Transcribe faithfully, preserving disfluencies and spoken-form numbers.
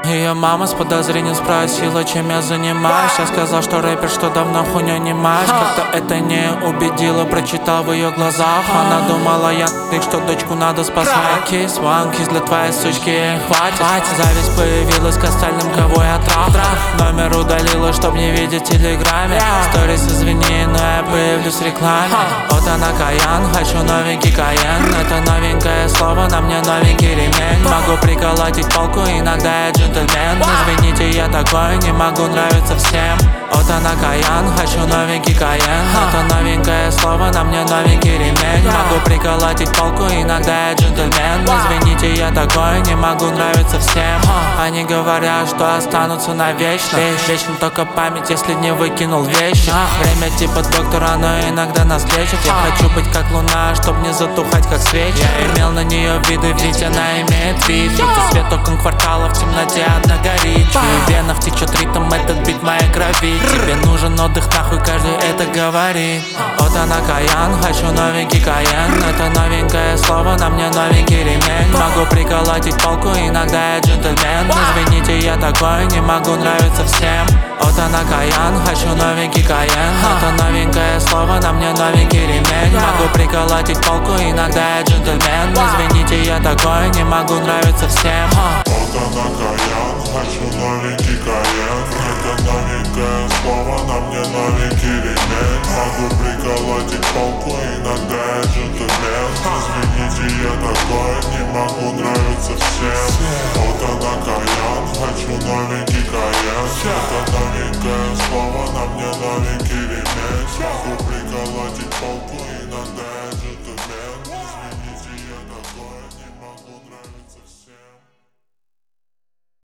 Ее мама с подозрением спросила, чем я занимаюсь. Я сказал, что рэпер, что давно хуйней не маюсь. Как-то это не убедило, прочитал в ее глазах. Она думала, я ты, что дочку надо спасать. Кис, ван, кис для твоей сучки хватит. Зависть появилась к остальным, кого я трахал. Номер удалила, чтоб не видеть в телеграме. Сторис, извини, но я появлюсь в рекламе. Вот она Каян, хочу новенький Каен. Это новенькое слово, на мне новенький ремень. Могу приколотить палку, иногда я джентльмен. Извините, я такой, не могу нравиться всем. Вот она Каян, хочу новенький Каен. Это новенькое слово, на мне новенький ремень. Могу приколотить палку, иногда я джентльмен. Извините, я такой, не могу нравиться всем. Они говорят, что останутся навечно. Вечно только память, если не выкинул вещи. Время типа доктора, но иногда нас лечит. Я хочу быть как луна, чтоб не затухать как свечи. Я имел на нее виды, ведь она имеет вид. Будто свет окон квартала, в темноте одна горит. Чую, в венах течет ритм, этот бит моей крови. Тебе нужен отдых, нахуй каждый это говорит. Вот она Каян, хочу новенький Каен. Это новенькое слово, на мне новенький ремень. Могу приколотить палку, иногда я джентльмен. Извините, я такой, не могу нравиться всем. Вот она Каян, хочу новенький Каен. Это новенькое слово, на мне новенький ремень. Могу приколотить палку, иногда я джентльмен. Извините, я такой, не могу нравиться всем. Вот она Каян, хочу новенький Каен. Это новенькое слово, на мне новенький ремень. Могу приколотить палку, иногда я джентльмен. Извините, я такой, не могу нравиться всем. Вот она Каян, хочу новенький Каен. Это новенькое слово, на мне новенький ремень. Могу приколотить палку, иногда я джентльмен.